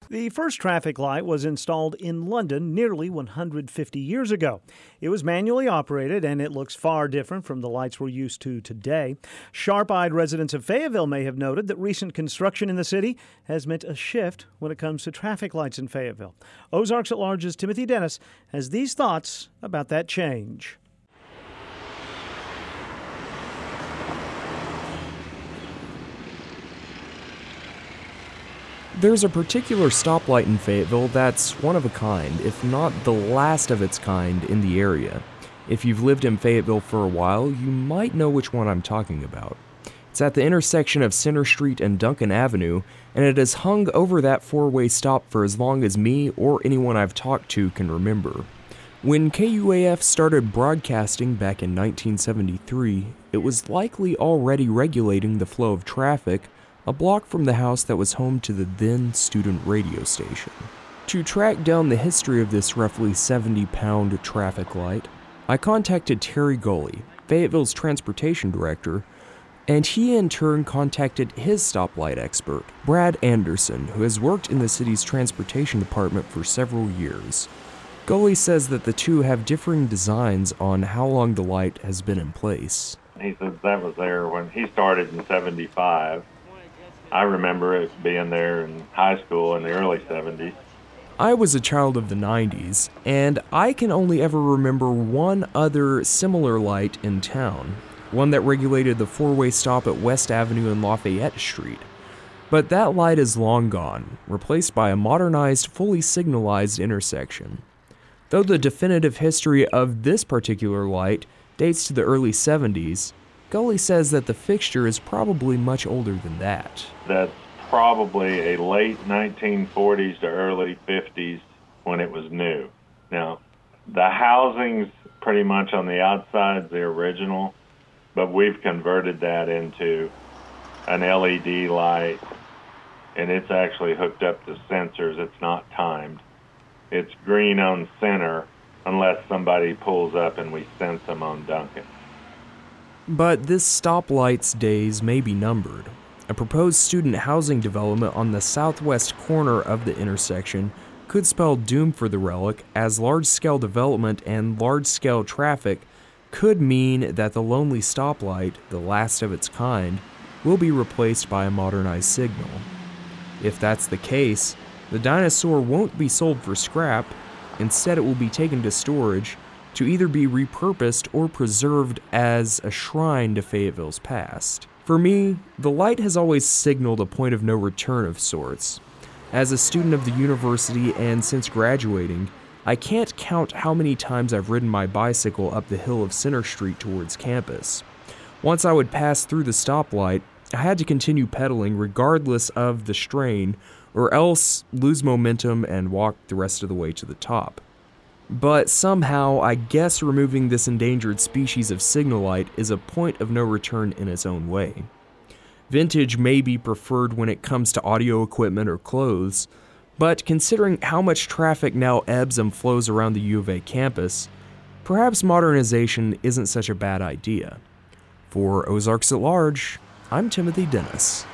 The first traffic light was installed in London nearly 150 years ago. It was manually operated, and it looks far different from the lights we're used to today. Sharp-eyed residents of Fayetteville may have noted that recent construction in the city has meant a shift when it comes to traffic lights in Fayetteville. Ozarks at Large's Timothy Dennis has these thoughts about that change. There's a particular stoplight in Fayetteville that's one of a kind, if not the last of its kind in the area. If you've lived in Fayetteville for a while, you might know which one I'm talking about. It's at the intersection of Center Street and Duncan Avenue, and it has hung over that four-way stop for as long as me or anyone I've talked to can remember. When KUAF started broadcasting back in 1973, it was likely already regulating the flow of traffic a block from the house that was home to the then student radio station. To track down the history of this roughly 70-pound traffic light, I contacted Terry Gulley, Fayetteville's transportation director, and he in turn contacted his stoplight expert, Brad Anderson, who has worked in the city's transportation department for several years. Gulley says that the two have differing designs on how long the light has been in place. He says that was there when he started in 75. I remember it being there in high school in the early 70s. I was a child of the 90s, and I can only ever remember one other similar light in town, one that regulated the four-way stop at West Avenue and Lafayette Street. But that light is long gone, replaced by a modernized, fully signalized intersection. Though the definitive history of this particular light dates to the early 70s, Gulley says that the fixture is probably much older than that. That's probably a late 1940s to early 50s when it was new. Now, the housing's pretty much on the outside, the original, but we've converted that into an LED light, and it's actually hooked up to sensors. It's not timed. It's green on center unless somebody pulls up and we sense them on Duncan. But this stoplight's days may be numbered. A proposed student housing development on the southwest corner of the intersection could spell doom for the relic, as large-scale development and large-scale traffic could mean that the lonely stoplight, the last of its kind, will be replaced by a modernized signal. If that's the case, the dinosaur won't be sold for scrap. Instead, it will be taken to storage to either be repurposed or preserved as a shrine to Fayetteville's past. For me, the light has always signaled a point of no return of sorts. As a student of the university and since graduating, I can't count how many times I've ridden my bicycle up the hill of Center Street towards campus. Once I would pass through the stoplight, I had to continue pedaling regardless of the strain, or else lose momentum and walk the rest of the way to the top. But somehow, I guess removing this endangered species of signal light is a point of no return in its own way. Vintage may be preferred when it comes to audio equipment or clothes, but considering how much traffic now ebbs and flows around the U of A campus, perhaps modernization isn't such a bad idea. For Ozarks at Large, I'm Timothy Dennis.